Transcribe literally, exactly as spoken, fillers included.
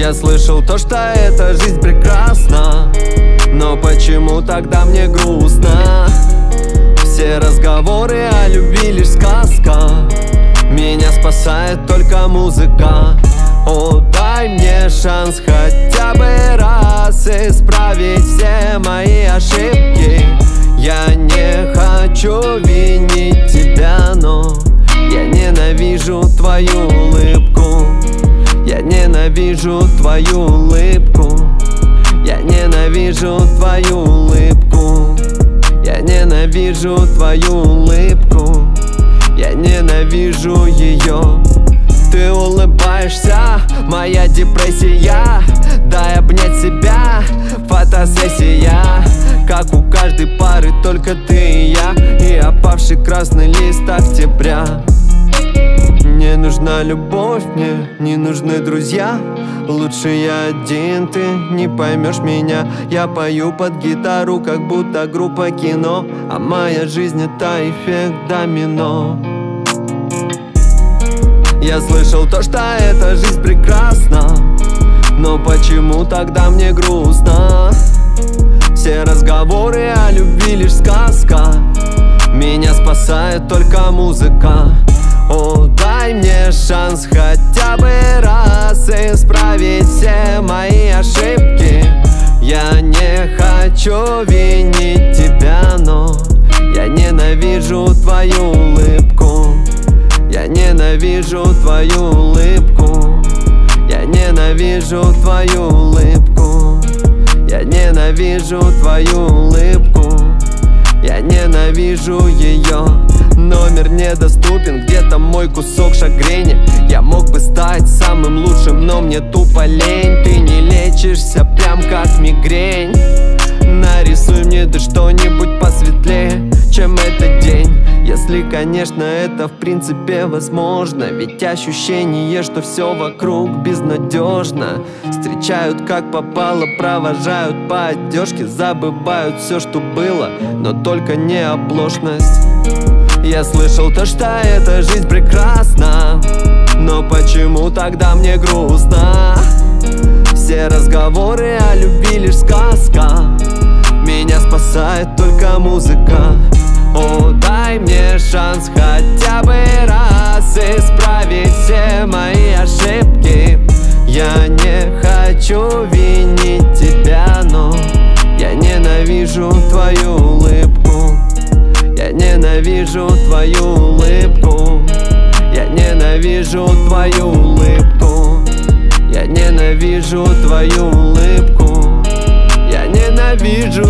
Я слышал то, что эта жизнь прекрасна, но почему тогда мне грустно? Все разговоры о любви лишь сказка, меня спасает только музыка. О, дай мне шанс хотя бы раз исправить все мои ошибки. Я не хочу винить тебя, но я ненавижу твою улыбку. Я ненавижу твою улыбку. Я ненавижу твою улыбку. Я ненавижу твою улыбку. Я ненавижу ее. Ты улыбаешься, моя депрессия. Дай обнять себя, фотосессия. Как у каждой пары, только ты и я, и опавший красный лист октября. Не нужна любовь, мне не нужны друзья. Лучше я один, ты не поймешь меня. Я пою под гитару, как будто группа кино, а моя жизнь это эффект домино. Я слышал то, что эта жизнь прекрасна, но почему тогда мне грустно? Все разговоры о любви лишь сказка, меня спасает только музыка. О, дай мне шанс хотя бы раз исправить все мои ошибки. Я не хочу винить тебя, но я ненавижу твою улыбку. Я ненавижу твою улыбку. Я ненавижу твою улыбку. Я ненавижу твою улыбку. Я ненавижу ее. Номер недоступен, где-то мой кусок шагрени. Я мог бы стать самым лучшим, но мне тупо лень. Ты не лечишься, прям как мигрень. Нарисуй мне ты что-нибудь посветлее, чем этот день. Если, конечно, это в принципе возможно. Ведь ощущение, что все вокруг безнадежно. Встречают как попало, провожают по одежке. Забывают все, что было, но только не оплошность. Я слышал то, что эта жизнь прекрасна, но почему тогда мне грустно? Все разговоры о любви лишь сказка, меня спасает только музыка. О, дай мне шанс хотя бы раз исправить все мои ошибки. Я не хочу винить тебя, но я ненавижу твою улыбку. Я ненавижу твою улыбку. Я ненавижу твою улыбку. Я ненавижу твою улыбку. Я ненавижу